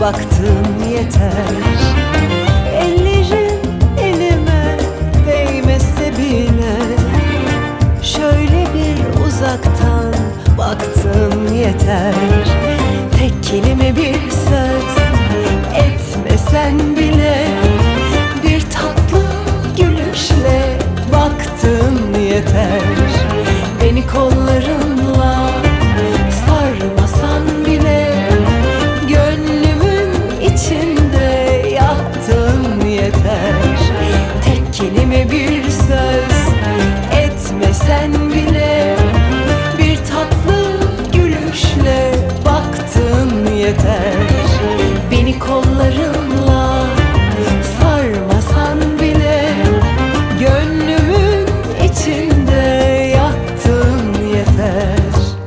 baktın yeter. Ellerin elime değmese bile şöyle bir uzaktan baktın yeter. Tek kelime bir söz etmesen bile bir tatlı gülüşle baktın yeter. Beni kollarınla sarmasan bile gönlümün içinde yattın yeter. Tek kelime bir söz etmesen bile bir tatlı gülüşle baktın yeter. Beni kollarınla sarmasan bile gönlümün içinde yattın yeter.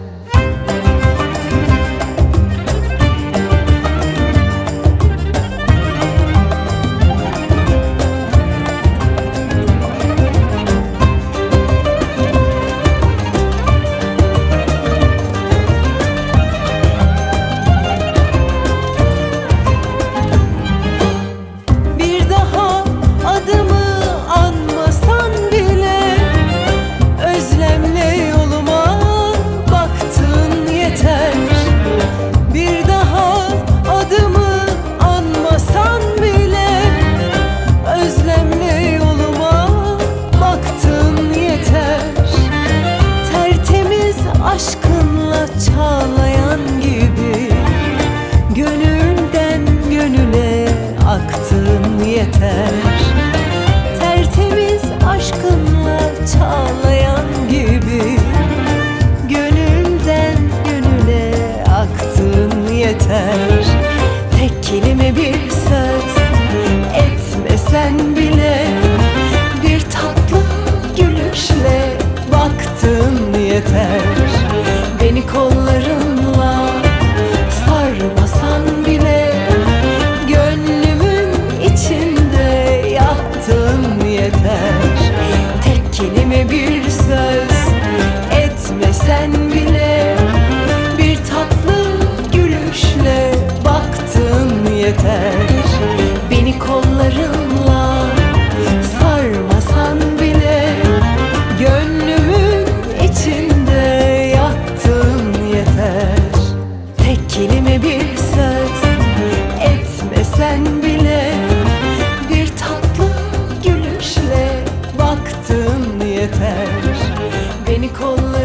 Aşkınla çağlayan gibi gönülden gönüle aktın yeter. Tertemiz aşkınla çağlayan gibi gönülden gönüle aktın yeter. Tek kelime bir söz etmesen bile bir tatlı gülüşle baktın yeter. Beni kollarınla sarmasan bile gönlümün içinde yattın yeter. Tek kelime bir söz etmesen bile bir tatlı gülüşle baktın yeter. Beni kollarınla sarmasan bile gönlümün içinde yattın yeter. Tek kelime bir söz etmesen bile bir tatlı gülüşle baktın yeter. Beni kollarınla